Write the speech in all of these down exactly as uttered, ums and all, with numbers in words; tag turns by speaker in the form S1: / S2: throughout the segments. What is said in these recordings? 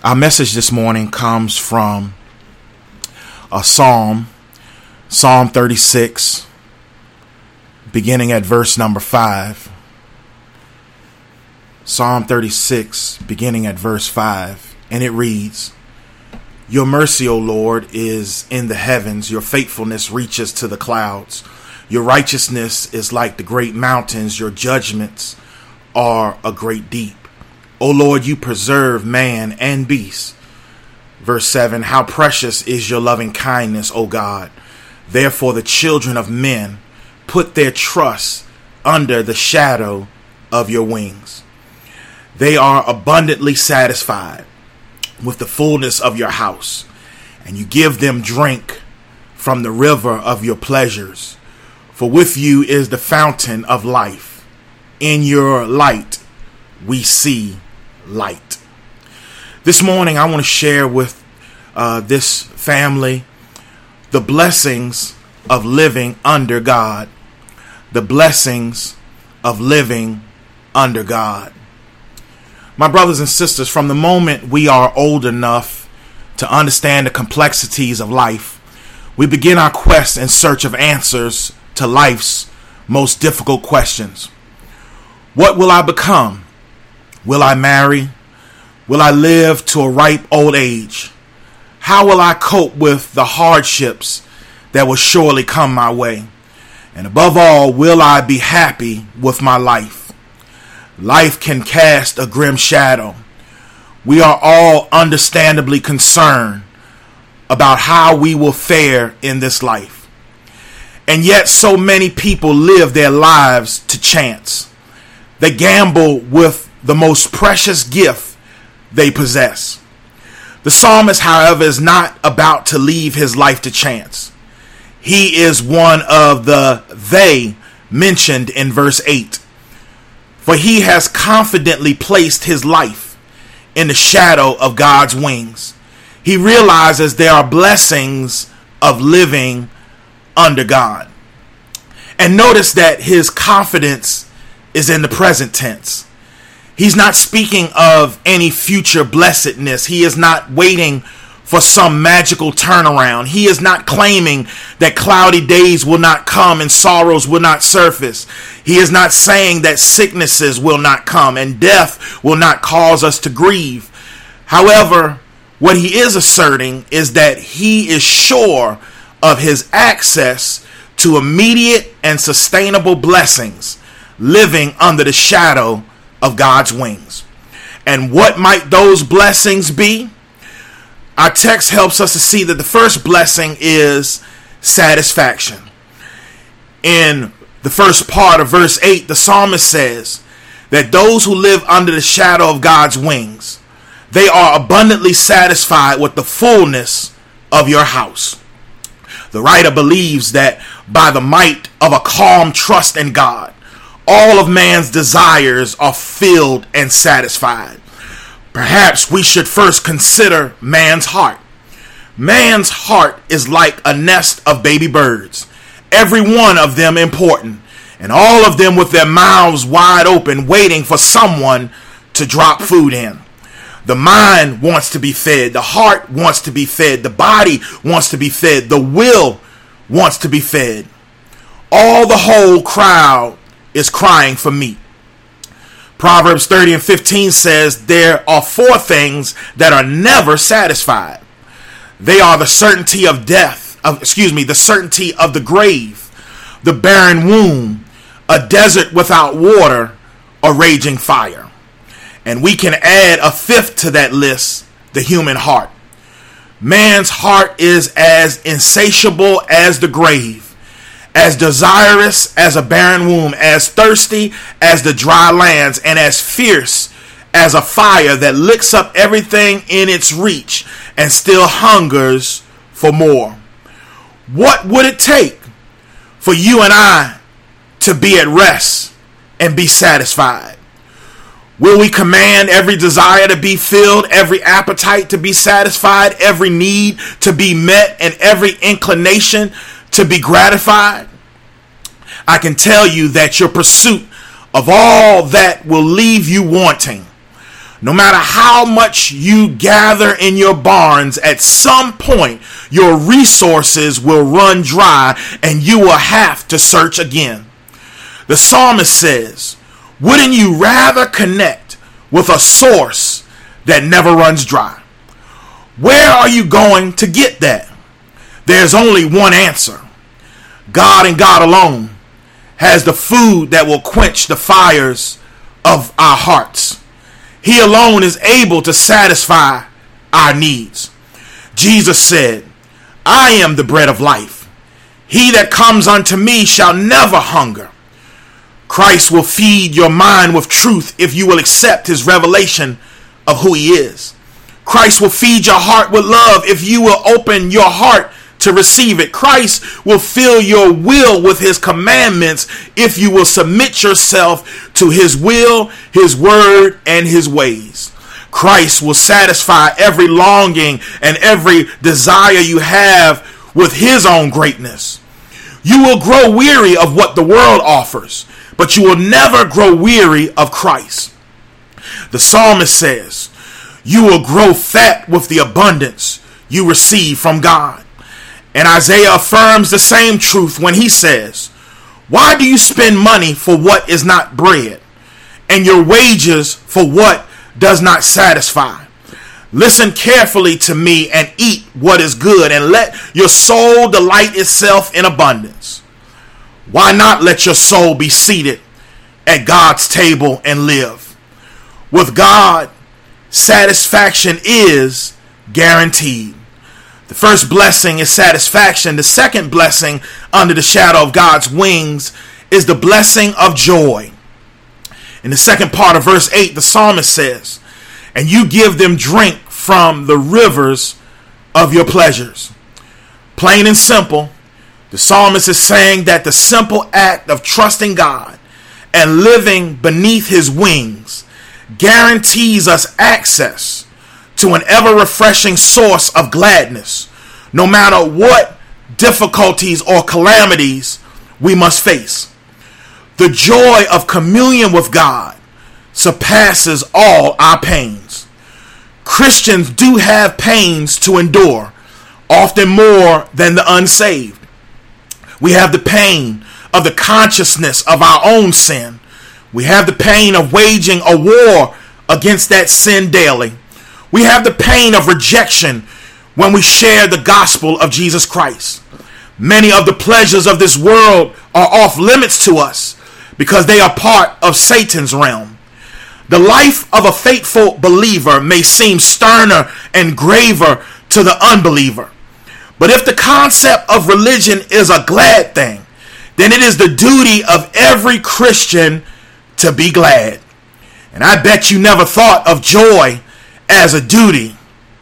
S1: Our message this morning comes from a psalm, Psalm thirty-six, beginning at verse number five. Psalm thirty-six, beginning at verse five, and it reads, "Your mercy, O Lord, is in the heavens. Your faithfulness reaches to the clouds. Your righteousness is like the great mountains. Your judgments are a great deep. O Lord, you preserve man and beast." Verse seven, "How precious is your loving kindness, O God. Therefore the children of men put their trust under the shadow of your wings. They are abundantly satisfied with the fullness of your house, and you give them drink from the river of your pleasures. For with you is the fountain of life. In your light we see light." This morning I want to share with uh, this family the blessings of living under God. The blessings of living under God. My brothers and sisters, from the moment we are old enough to understand the complexities of life, we begin our quest in search of answers to life's most difficult questions. What will I become? Will I marry? Will I live to a ripe old age? How will I cope with the hardships that will surely come my way? And above all, will I be happy with my life? Life can cast a grim shadow. We are all understandably concerned about how we will fare in this life. And yet so many people live their lives to chance. They gamble with the most precious gift they possess. The psalmist, however, is not about to leave his life to chance. He is one of the they mentioned in verse eight. For he has confidently placed his life in the shadow of God's wings. He realizes there are blessings of living under God. And notice that his confidence is in the present tense. He's not speaking of any future blessedness. He is not waiting for some magical turnaround. He is not claiming that cloudy days will not come and sorrows will not surface. He is not saying that sicknesses will not come and death will not cause us to grieve. However, what he is asserting is that he is sure of his access to immediate and sustainable blessings, living under the shadow of God's wings. And what might those blessings be? Our text helps us to see that the first blessing is satisfaction. In the first part of verse eight, the psalmist says that those who live under the shadow of God's wings, they are abundantly satisfied with the fullness of your house. The writer believes that by the might of a calm trust in God, all of man's desires are filled and satisfied. Perhaps we should first consider man's heart. Man's heart is like a nest of baby birds, every one of them important, and all of them with their mouths wide open, waiting for someone to drop food in. The mind wants to be fed. The heart wants to be fed. The body wants to be fed. The will wants to be fed. All the whole crowd is crying for meat. Proverbs thirty and fifteen says there are four things that are never satisfied. They are the certainty of death, of, excuse me, the certainty of the grave, the barren womb, a desert without water, a raging fire. And we can add a fifth to that list, the human heart. Man's heart is as insatiable as the grave, as desirous as a barren womb, as thirsty as the dry lands, and as fierce as a fire that licks up everything in its reach and still hungers for more. What would it take for you and I to be at rest and be satisfied? Will we command every desire to be filled, every appetite to be satisfied, every need to be met, and every inclination to be gratified? I can tell you that your pursuit of all that will leave you wanting. No matter how much you gather in your barns, at some point your resources will run dry and you will have to search again. The psalmist says, wouldn't you rather connect with a source that never runs dry? Where are you going to get that? There's only one answer. God and God alone has the food that will quench the fires of our hearts. He alone is able to satisfy our needs. Jesus said, I am the bread of life. He that comes unto me shall never hunger. Christ will feed your mind with truth if you will accept his revelation of who he is. Christ will feed your heart with love if you will open your heart to receive it. Christ will fill your will with his commandments if you will submit yourself to his will, his word, and his ways. Christ will satisfy every longing and every desire you have with his own greatness. You will grow weary of what the world offers, but you will never grow weary of Christ. The psalmist says, you will grow fat with the abundance you receive from God. And Isaiah affirms the same truth when he says, why do you spend money for what is not bread, and your wages for what does not satisfy? Listen carefully to me and eat what is good, and let your soul delight itself in abundance. Why not let your soul be seated at God's table and live? With God, satisfaction is guaranteed. The first blessing is satisfaction. The second blessing under the shadow of God's wings is the blessing of joy. In the second part of verse eight, the psalmist says, and you give them drink from the rivers of your pleasures. Plain and simple, the psalmist is saying that the simple act of trusting God and living beneath his wings guarantees us access to an ever-refreshing source of gladness, no matter what difficulties or calamities we must face. The joy of communion with God surpasses all our pains. Christians do have pains to endure, often more than the unsaved. We have the pain of the consciousness of our own sin. We have the pain of waging a war against that sin daily. We have the pain of rejection when we share the gospel of Jesus Christ. Many of the pleasures of this world are off limits to us because they are part of Satan's realm. The life of a faithful believer may seem sterner and graver to the unbeliever. But if the concept of religion is a glad thing, then it is the duty of every Christian to be glad. And I bet you never thought of joy as a duty.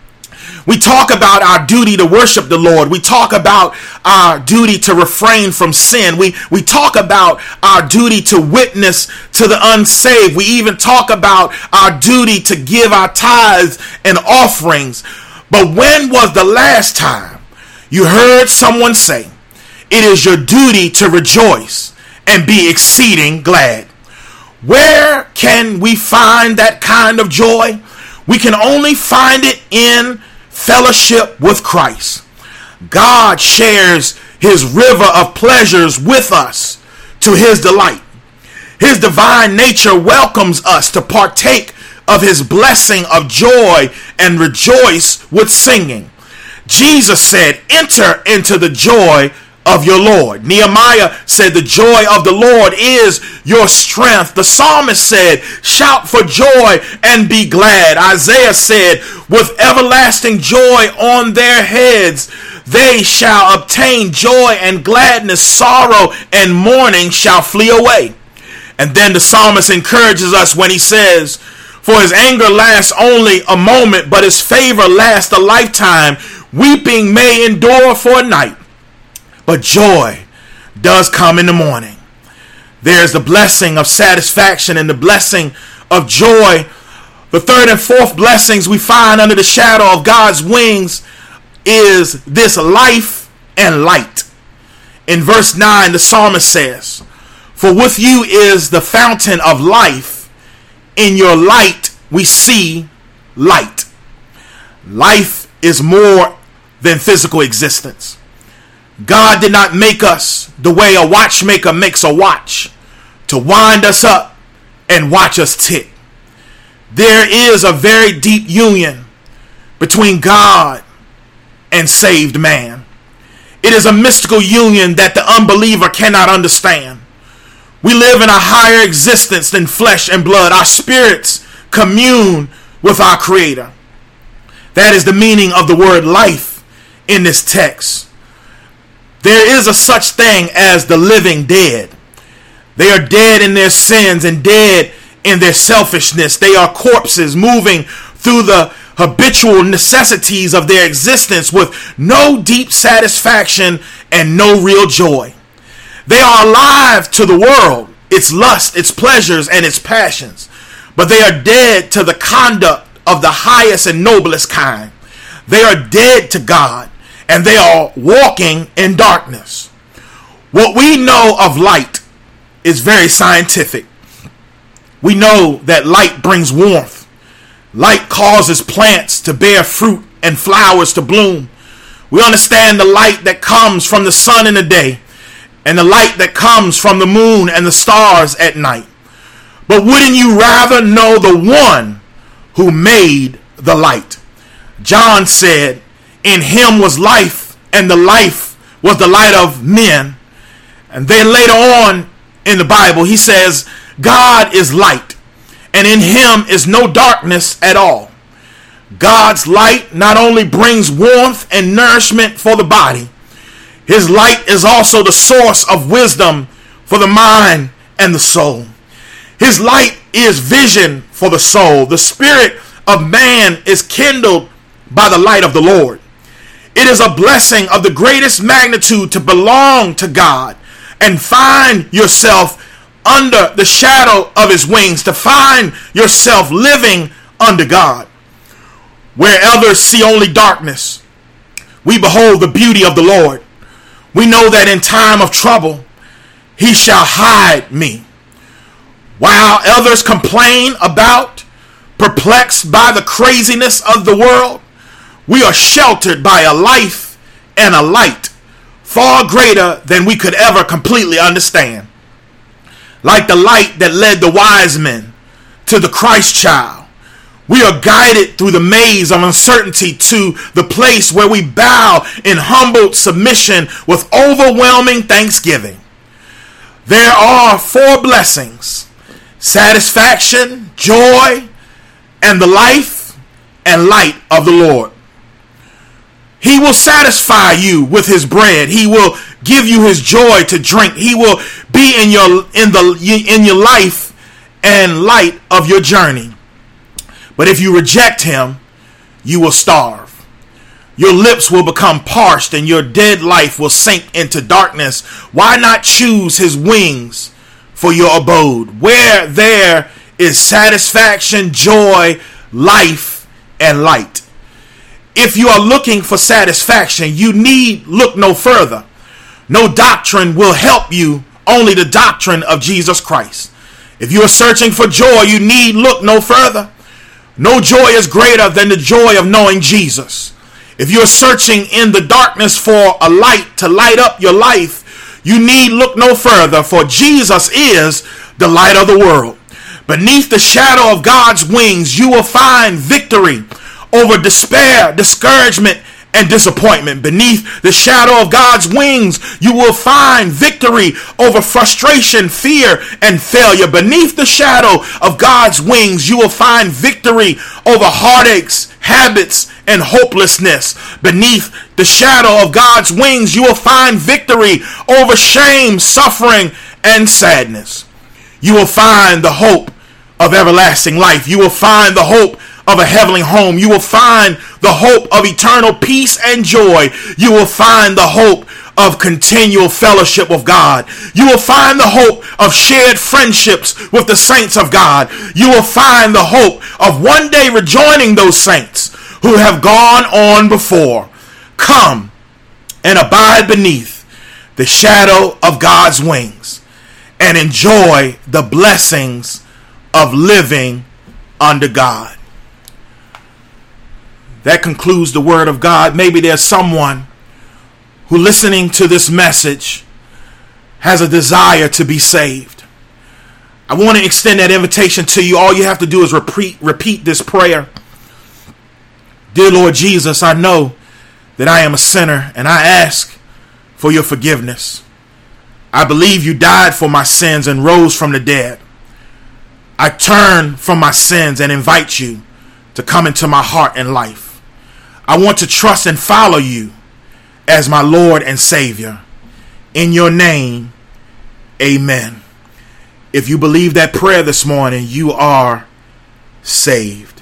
S1: We talk about our duty to worship the Lord. We talk about our duty to refrain from sin. We, we talk about our duty to witness to the unsaved. We even talk about our duty to give our tithes and offerings. But when was the last time you heard someone say, it is your duty to rejoice and be exceeding glad? Where can we find that kind of joy? We can only find it in fellowship with Christ. God shares his river of pleasures with us to his delight. His divine nature welcomes us to partake of his blessing of joy and rejoice with singing. Jesus said, enter into the joy of your Lord. Nehemiah said, the joy of the Lord is your strength. The psalmist said, shout for joy and be glad. Isaiah said, with everlasting joy on their heads, they shall obtain joy and gladness. Sorrow and mourning shall flee away. And then the psalmist encourages us when he says, for his anger lasts only a moment, but his favor lasts a lifetime. Weeping may endure for a night, but joy does come in the morning. There's the blessing of satisfaction and the blessing of joy. The third and fourth blessings we find under the shadow of God's wings is this life and light. In verse nine, the psalmist says, for with you is the fountain of life. In your light we see light. Life is more than physical existence. God did not make us the way a watchmaker makes a watch, to wind us up and watch us tick. There is a very deep union between God and saved man. It is a mystical union that the unbeliever cannot understand. We live in a higher existence than flesh and blood. Our spirits commune with our Creator. That is the meaning of the word life in this text. There is a such thing as the living dead. They are dead in their sins and dead in their selfishness. They are corpses moving through the habitual necessities of their existence with no deep satisfaction and no real joy. They are alive to the world, its lust, its pleasures, and its passions, but they are dead to the conduct of the highest and noblest kind. They are dead to God, and they are walking in darkness. What we know of light is very scientific. We know that light brings warmth. Light causes plants to bear fruit and flowers to bloom. We understand the light that comes from the sun in the day and the light that comes from the moon and the stars at night. But wouldn't you rather know the one who made the light? John said, "In him was life, and the life was the light of men." And then later on in the Bible, he says, God is light, and in him is no darkness at all. God's light not only brings warmth and nourishment for the body, his light is also the source of wisdom for the mind and the soul. His light is vision for the soul. The spirit of man is kindled by the light of the Lord. It is a blessing of the greatest magnitude to belong to God and find yourself under the shadow of his wings, to find yourself living under God. Where others see only darkness, we behold the beauty of the Lord. We know that in time of trouble, he shall hide me. While others complain about, perplexed by the craziness of the world, we are sheltered by a life and a light far greater than we could ever completely understand. Like the light that led the wise men to the Christ child, we are guided through the maze of uncertainty to the place where we bow in humbled submission with overwhelming thanksgiving. There are four blessings: satisfaction, joy, and the life and light of the Lord. He will satisfy you with his bread. He will give you his joy to drink. He will be in your in the in your life and light of your journey. But if you reject him, you will starve. Your lips will become parched and your dead life will sink into darkness. Why not choose his wings for your abode, where there is satisfaction, joy, life, and light? If you are looking for satisfaction, you need look no further. No doctrine will help you, only the doctrine of Jesus Christ. If you are searching for joy, you need look no further. No joy is greater than the joy of knowing Jesus. If you are searching in the darkness for a light to light up your life, you need look no further, for Jesus is the light of the world. Beneath the shadow of God's wings, you will find victory over despair, discouragement, and disappointment. Beneath the shadow of God's wings, you will find victory over frustration, fear, and failure. Beneath the shadow of God's wings, you will find victory over heartaches, habits, and hopelessness. Beneath the shadow of God's wings, you will find victory over shame, suffering, and sadness. You will find the hope of everlasting life. You will find the hope of a heavenly home. You will find the hope of eternal peace and joy. You will find the hope of continual fellowship with God. You will find the hope of shared friendships with the saints of God. You will find the hope of one day rejoining those saints who have gone on before. Come and abide beneath the shadow of God's wings and enjoy the blessings of living under God. That concludes the word of God. Maybe there's someone who, listening to this message, has a desire to be saved. I want to extend that invitation to you. All you have to do is repeat, repeat this prayer. Dear Lord Jesus, I know that I am a sinner and I ask for your forgiveness. I believe you died for my sins and rose from the dead. I turn from my sins and invite you to come into my heart and life. I want to trust and follow you as my Lord and Savior. In your name, amen. If you believe that prayer this morning, you are saved.